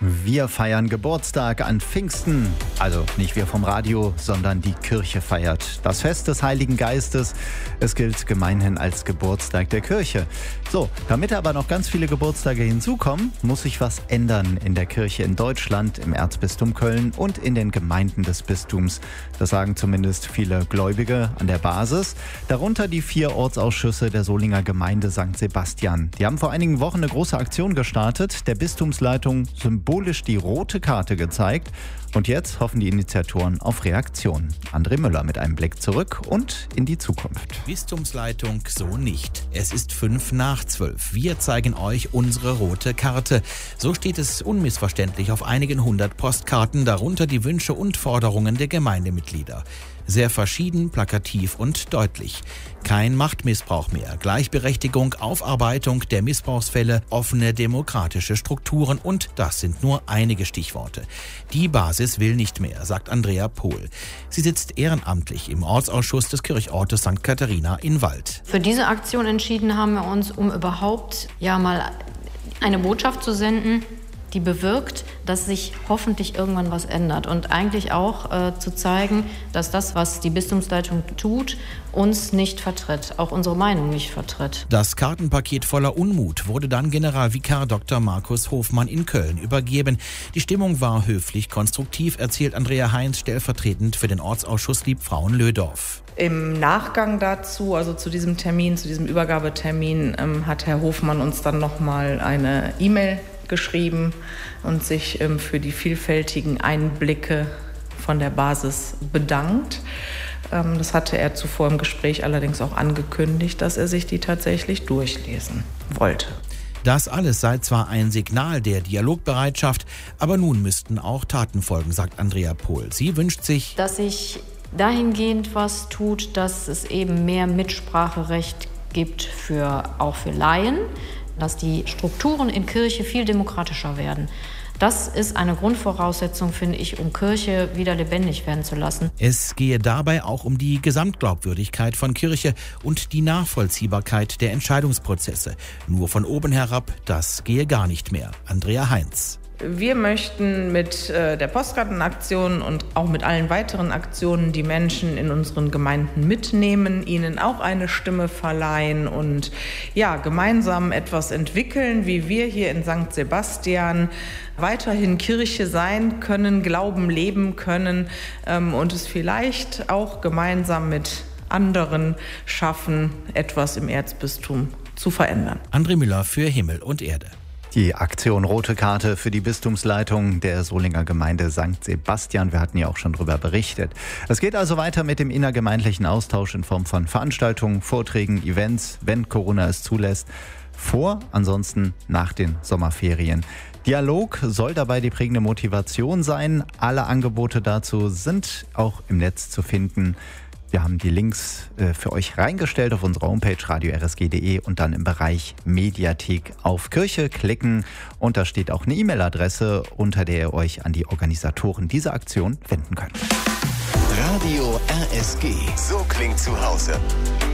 Wir feiern Geburtstag an Pfingsten. Also nicht wir vom Radio, sondern die Kirche feiert. Das Fest des Heiligen Geistes. Es gilt gemeinhin als Geburtstag der Kirche. So, damit aber noch ganz viele Geburtstage hinzukommen, muss sich was ändern in der Kirche in Deutschland, im Erzbistum Köln und in den Gemeinden des Bistums. Das sagen zumindest viele Gläubige an der Basis. Darunter die 4 Ortsausschüsse der Solinger Gemeinde St. Sebastian. Die haben vor einigen Wochen eine große Aktion gestartet, der Bistumsleitung symbolisch die rote Karte gezeigt. Und jetzt hoffen die Initiatoren auf Reaktion. André Müller mit einem Blick zurück und in die Zukunft. Bistumsleitung so nicht. Es ist 11:55. Wir zeigen euch unsere rote Karte. So steht es unmissverständlich auf einigen 100 Postkarten, darunter die Wünsche und Forderungen der Gemeindemitglieder. Sehr verschieden, plakativ und deutlich. Kein Machtmissbrauch mehr, Gleichberechtigung, Aufarbeitung der Missbrauchsfälle, offene demokratische Strukturen und das sind nur einige Stichworte. Die Basis will nicht mehr, sagt Andrea Pohl. Sie sitzt ehrenamtlich im Ortsausschuss des Kirchortes St. Katharina in Wald. Für diese Aktion entschieden haben wir uns, um überhaupt mal eine Botschaft zu senden, die bewirkt, dass sich hoffentlich irgendwann was ändert und eigentlich auch zu zeigen, dass das, was die Bistumsleitung tut, uns nicht vertritt, auch unsere Meinung nicht vertritt. Das Kartenpaket voller Unmut wurde dann Generalvikar Dr. Markus Hofmann in Köln übergeben. Die Stimmung war höflich konstruktiv, erzählt Andrea Heinz stellvertretend für den Ortsausschuss Liebfrauen-Lödorf. Im Nachgang dazu, also zu diesem Termin, zu diesem Übergabetermin, hat Herr Hofmann uns dann nochmal eine E-Mail geschrieben und sich für die vielfältigen Einblicke von der Basis bedankt. Das hatte er zuvor im Gespräch allerdings auch angekündigt, dass er sich die tatsächlich durchlesen wollte. Das alles sei zwar ein Signal der Dialogbereitschaft, aber nun müssten auch Taten folgen, sagt Andrea Pohl. Sie wünscht sich, dass sich dahingehend was tut, dass es eben mehr Mitspracherecht gibt auch für Laien, dass die Strukturen in Kirche viel demokratischer werden. Das ist eine Grundvoraussetzung, finde ich, um Kirche wieder lebendig werden zu lassen. Es gehe dabei auch um die Gesamtglaubwürdigkeit von Kirche und die Nachvollziehbarkeit der Entscheidungsprozesse. Nur von oben herab, das gehe gar nicht mehr. Andrea Heinz. Wir möchten mit der Postkartenaktion und auch mit allen weiteren Aktionen die Menschen in unseren Gemeinden mitnehmen, ihnen auch eine Stimme verleihen und gemeinsam etwas entwickeln, wie wir hier in St. Sebastian weiterhin Kirche sein können, Glauben leben können und es vielleicht auch gemeinsam mit anderen schaffen, etwas im Erzbistum zu verändern. André Müller für Himmel und Erde. Die Aktion Rote Karte für die Bistumsleitung der Solinger Gemeinde St. Sebastian. Wir hatten ja auch schon darüber berichtet. Es geht also weiter mit dem innergemeindlichen Austausch in Form von Veranstaltungen, Vorträgen, Events, wenn Corona es zulässt. Ansonsten nach den Sommerferien. Dialog soll dabei die prägende Motivation sein. Alle Angebote dazu sind auch im Netz zu finden. Wir haben die Links für euch reingestellt auf unserer Homepage radio-rsg.de und dann im Bereich Mediathek auf Kirche klicken. Und da steht auch eine E-Mail-Adresse, unter der ihr euch an die Organisatoren dieser Aktion wenden könnt. Radio RSG. So klingt zu Hause.